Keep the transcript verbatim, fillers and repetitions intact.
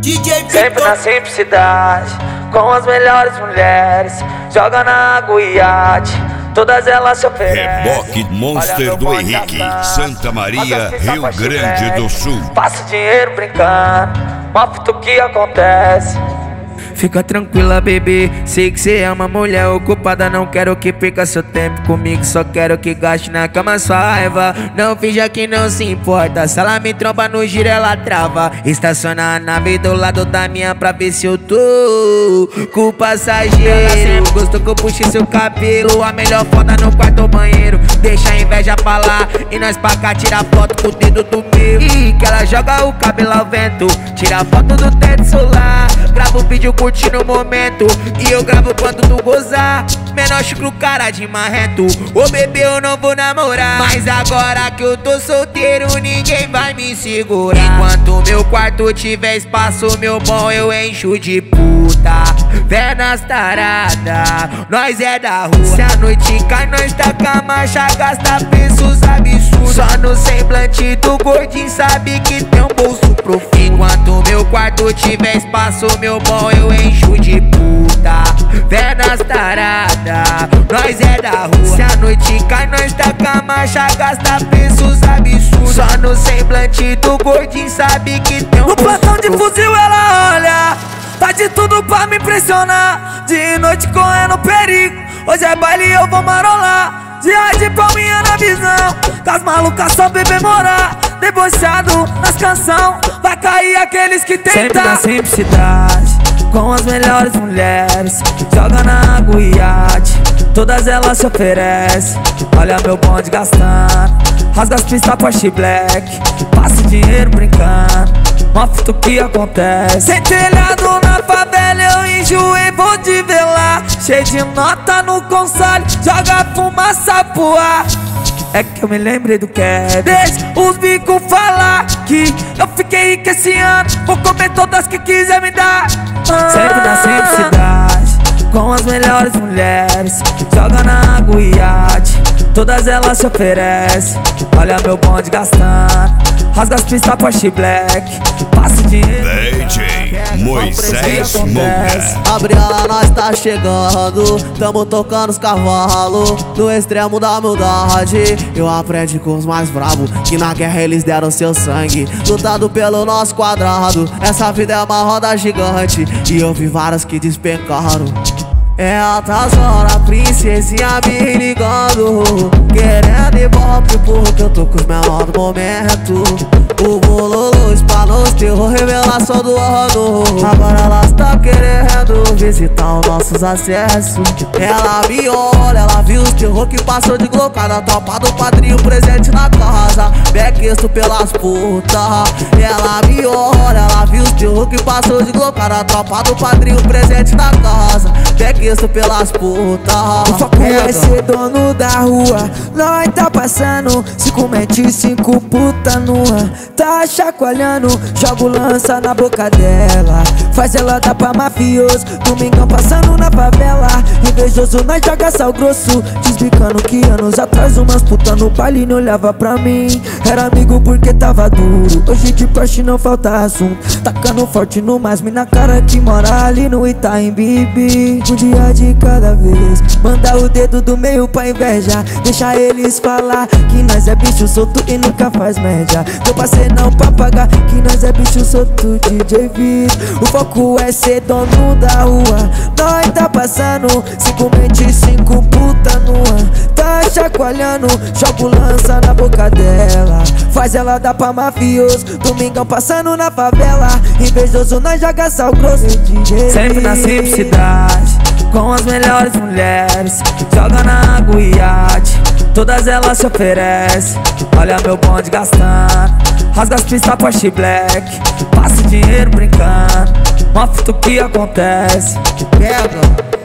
D J Sempre na simplicidade, com as melhores mulheres. Joga na água e iate, todas elas se oferecem. Reboque Monster do Henrique, Santa Maria, Rio Grande do Sul. Passa dinheiro brincando, mostra o que acontece. Fica tranquila, bebê, sei que cê é uma mulher ocupada. Não quero que perca seu tempo comigo, só quero que gaste na cama sua raiva. Não finja que não se importa, se ela me tromba no giro ela trava. Estaciona a nave do lado da minha pra ver se eu tô com o passageiro. Gostou que eu puxe seu cabelo, a melhor foda no quarto ou banheiro. Deixa a inveja pra lá e nós pra cá tira foto com o dedo do meu. E que ela joga o cabelo ao vento, tira foto do teto solar. Grava o vídeo curtindo o momento e eu gravo quando tu gozar. Menor chucro, cara de marrento. Ô bebê, eu não vou namorar, mas agora que eu tô solteiro ninguém vai me segurar. Enquanto meu quarto tiver espaço, meu bom, eu encho de puta. Vé nas tarada, nós é da rua. Se a noite cai, nós taca a marcha, gasta preços absurdos. Só no semblante do gordinho sabe que tem um bolso profundo. Enquanto meu quarto tiver espaço, meu bom, eu encho de puta. Vé nas tarada, nós é da rua. Se a noite cai, nós taca a marcha, gasta preços absurdos. Só no semblante do gordinho sabe que tem um no bolso plantão de profundo. fuzil ela olha, tá de tudo pra me impressionar. De noite correndo perigo, hoje é baile e eu vou marolar. Dia de palminha na visão, com as malucas só bebê morar. Debochado nas canção, vai cair aqueles que tentam. Sempre na simplicidade, com as melhores mulheres. Joga na água e iate, todas elas se oferecem. Olha meu bonde gastando, rasga as pistas Porsche Black. Passa dinheiro brincando, mostra o que acontece. Sem telhado na favela eu enjoei, vou te ver lá. Cheio de nota no console, joga fumaça pro ar. É que eu me lembrei do Kevin. Deixa os bicos falar que eu fiquei rico esse ano. Vou comer todas que quiser me dar. ah. Sempre na simplicidade, com as melhores mulheres. Joga na água e iate, todas elas se oferecem. Olha meu bonde gastando, rasga as pistas Porsche Black. Passa dinheiro D J Moisés Monga. Gabriela, nós tá chegando, tamo tocando os cavalos. Do extremo da humildade, eu aprendi com os mais bravos, que na guerra eles deram seu sangue, lutando pelo nosso quadrado. Essa vida é uma roda gigante, e eu vi várias que despencaram. É altas horas, princesinha me ligando, querendo ibope porque eu tô com os menores do momento. O bololô espalhou os terror, revelação do ano. Agora elas tá querendo visitar os nossos acessos. Ela me olha, ela viu os terror que passou de glocada. Tropa do padrinho presente na casa, bequesto pelas putas. Ela me olha, ela viu os terror que passou de glocada. Tropa do padrinho presente na casa, bequesto pelas putas. O foco é ser dono da rua, nós tá passando cinco mente, cinco puta nua. Tá chacoalhando, joga o lança na boca dela, faz ela dar pra mafioso. Domingão passando na favela, invejoso nós joga sal grosso. Desbicando que anos atrás umas puta no baile não olhava pra mim. Era amigo porque tava duro, hoje de Porsche não falta assunto. Tacando forte no mais mina cara que mora ali no Itaim Bibi. Um dia de cada vez, manda o dedo do meio pra inveja. Deixa eles falar que nós é bicho solto e nunca faz média. Teu parceiro não pra pagar, que nós é bicho solto, D J Vitor. O foco é ser dono da rua, nós tá passando cinco mente, cinco puta nua. Tá chacoalhando, joga o lança na boca dela, faz ela dar pra mafioso. Domingão passando na favela, invejoso nós joga sal grosso, D J. Sempre na simplicidade, com as melhores mulheres. Joga na água e iate, todas elas se oferecem. Olha meu bonde gastando, rasga as pistas Porsche Black. Passa dinheiro brincando, mostra o que acontece. Pega.